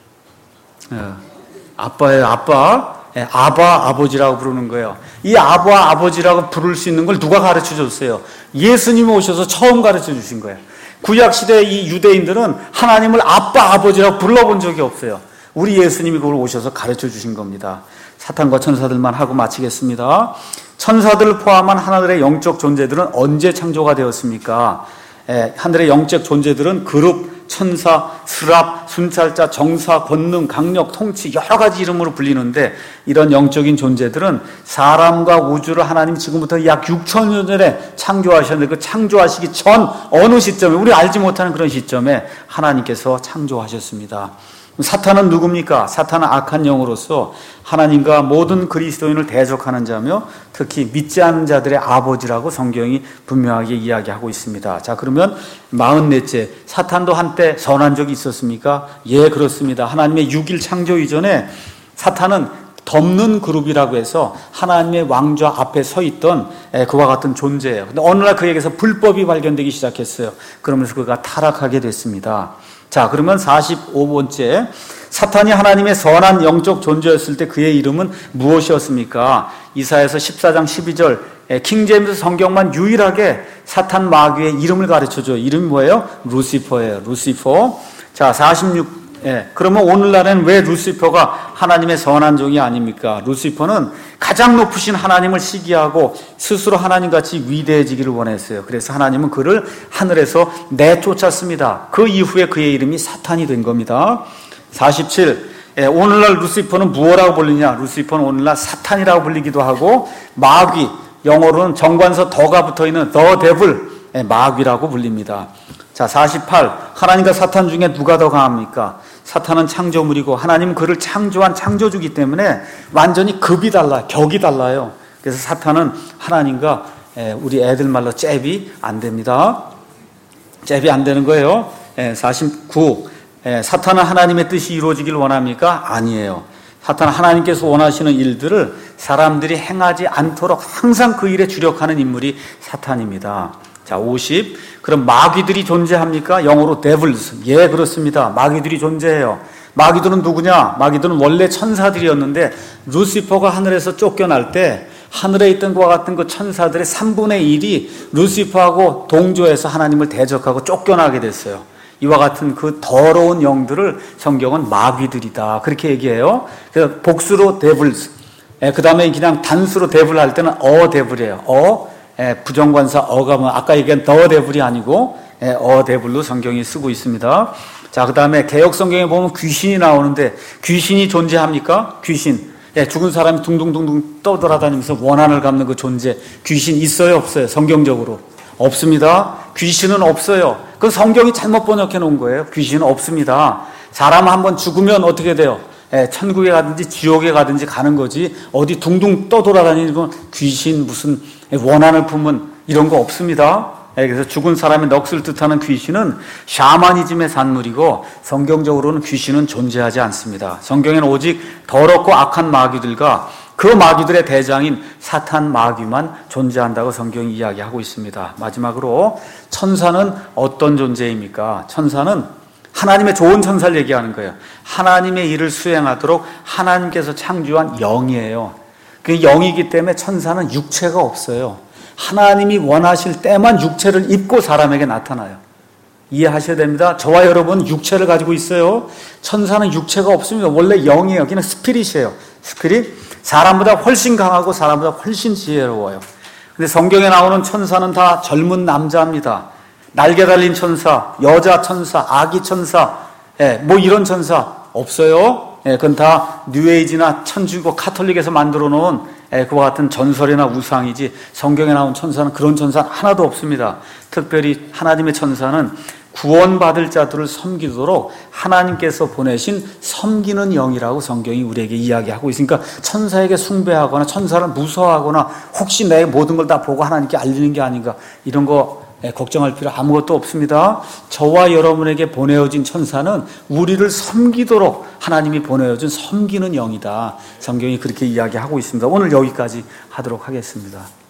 어, 아빠예요, 아빠. 예, 아바, 아버지라고 부르는 거예요. 이 아바, 아버지라고 부를 수 있는 걸 누가 가르쳐 줬어요? 예수님이 오셔서 처음 가르쳐 주신 거예요. 구약시대 이 유대인들은 하나님을 아빠, 아버지라고 불러본 적이 없어요. 우리 예수님이 그걸 오셔서 가르쳐 주신 겁니다. 사탄과 천사들만 하고 마치겠습니다. 천사들을 포함한 하늘의 영적 존재들은 언제 창조가 되었습니까? 예, 하늘의 영적 존재들은 그룹, 천사, 스랍, 순찰자, 정사, 권능, 강력, 통치 여러 가지 이름으로 불리는데 이런 영적인 존재들은 사람과 우주를 하나님 지금부터 약 육천 년 전에 창조하셨는데 그 창조하시기 전 어느 시점에 우리 알지 못하는 그런 시점에 하나님께서 창조하셨습니다. 사탄은 누굽니까? 사탄은 악한 영으로서 하나님과 모든 그리스도인을 대적하는 자며 특히 믿지 않는 자들의 아버지라고 성경이 분명하게 이야기하고 있습니다. 자, 그러면 마흔넷째, 사탄도 한때 선한 적이 있었습니까? 예, 그렇습니다. 하나님의 육 일 창조 이전에 사탄은 덮는 그룹이라고 해서 하나님의 왕좌 앞에 서 있던 그와 같은 존재예요. 근데 어느 날 그에게서 불법이 발견되기 시작했어요. 그러면서 그가 타락하게 됐습니다. 자, 그러면 사십오 번째, 사탄이 하나님의 선한 영적 존재였을 때 그의 이름은 무엇이었습니까? 이사야서 십사 장 십이 절, 킹제임스 성경만 유일하게 사탄 마귀의 이름을 가르쳐줘요. 이름이 뭐예요? 루시퍼예요. 루시퍼. 자, 사십육, 예, 그러면 오늘날에는 왜 루시퍼가 하나님의 선한 종이 아닙니까? 루시퍼는 가장 높으신 하나님을 시기하고 스스로 하나님같이 위대해지기를 원했어요. 그래서 하나님은 그를 하늘에서 내쫓았습니다. 그 이후에 그의 이름이 사탄이 된 겁니다. 사십칠, 예, 오늘날 루시퍼는 무엇이라고 불리냐? 루시퍼는 오늘날 사탄이라고 불리기도 하고 마귀, 영어로는 정관서 더가 붙어있는 the devil, 예, 마귀라고 불립니다. 자, 사십팔, 하나님과 사탄 중에 누가 더 강합니까? 사탄은 창조물이고 하나님은 그를 창조한 창조주기 때문에 완전히 급이 달라, 격이 달라요. 그래서 사탄은 하나님과 우리 애들 말로 잽이 안 됩니다. 잽이 안 되는 거예요. 사십구, 사탄은 하나님의 뜻이 이루어지기를 원합니까? 아니에요. 사탄은 하나님께서 원하시는 일들을 사람들이 행하지 않도록 항상 그 일에 주력하는 인물이 사탄입니다. 자, 오십. 그럼 마귀들이 존재합니까? 영어로 devils. 예, 그렇습니다. 마귀들이 존재해요. 마귀들은 누구냐? 마귀들은 원래 천사들이었는데 루시퍼가 하늘에서 쫓겨날 때 하늘에 있던 것과 같은 그 천사들의 삼분의 일이 루시퍼하고 동조해서 하나님을 대적하고 쫓겨나게 됐어요. 이와 같은 그 더러운 영들을 성경은 마귀들이다 그렇게 얘기해요. 그래서 복수로 데블스, 그 다음에 그냥 단수로 데블 할 때는 어 데블이에요. 어, 부정관사 어가 뭐 아까 얘기한 더 데블이 아니고 어 데블로 성경이 쓰고 있습니다. 자, 그 다음에 개역 성경에 보면 귀신이 나오는데 귀신이 존재합니까? 귀신. 예, 죽은 사람이 둥둥둥둥 떠돌아다니면서 원한을 갚는 그 존재. 귀신 있어요, 없어요? 성경적으로. 없습니다. 귀신은 없어요. 그건 성경이 잘못 번역해 놓은 거예요. 귀신은 없습니다. 사람 한번 죽으면 어떻게 돼요? 예, 천국에 가든지 지옥에 가든지 가는 거지. 어디 둥둥 떠돌아다니는 건 귀신 무슨 원한을 품은 이런 거 없습니다. 그래서 죽은 사람의 넋을 뜻하는 귀신은 샤머니즘의 산물이고 성경적으로는 귀신은 존재하지 않습니다. 성경에는 오직 더럽고 악한 마귀들과 그 마귀들의 대장인 사탄 마귀만 존재한다고 성경이 이야기하고 있습니다. 마지막으로 천사는 어떤 존재입니까? 천사는 하나님의 좋은 천사를 얘기하는 거예요. 하나님의 일을 수행하도록 하나님께서 창조한 영이에요. 그 영이기 때문에 천사는 육체가 없어요. 하나님이 원하실 때만 육체를 입고 사람에게 나타나요. 이해하셔야 됩니다. 저와 여러분 육체를 가지고 있어요. 천사는 육체가 없습니다. 원래 영이에요. 그냥 스피릿이에요. 스피릿. 사람보다 훨씬 강하고 사람보다 훨씬 지혜로워요. 근데 성경에 나오는 천사는 다 젊은 남자입니다. 날개 달린 천사, 여자 천사, 아기 천사, 예, 뭐 이런 천사 없어요. 예, 그건 다 뉴에이지나 천주교 카톨릭에서 만들어 놓은 예, 그와 같은 전설이나 우상이지 성경에 나온 천사는 그런 천사는 하나도 없습니다. 특별히 하나님의 천사는 구원받을 자들을 섬기도록 하나님께서 보내신 섬기는 영이라고 성경이 우리에게 이야기하고 있으니까 천사에게 숭배하거나 천사를 무서워하거나 혹시 내 모든 걸 다 보고 하나님께 알리는 게 아닌가 이런 거 걱정할 필요 아무것도 없습니다. 저와 여러분에게 보내어진 천사는 우리를 섬기도록 하나님이 보내어준 섬기는 영이다. 성경이 그렇게 이야기하고 있습니다. 오늘 여기까지 하도록 하겠습니다.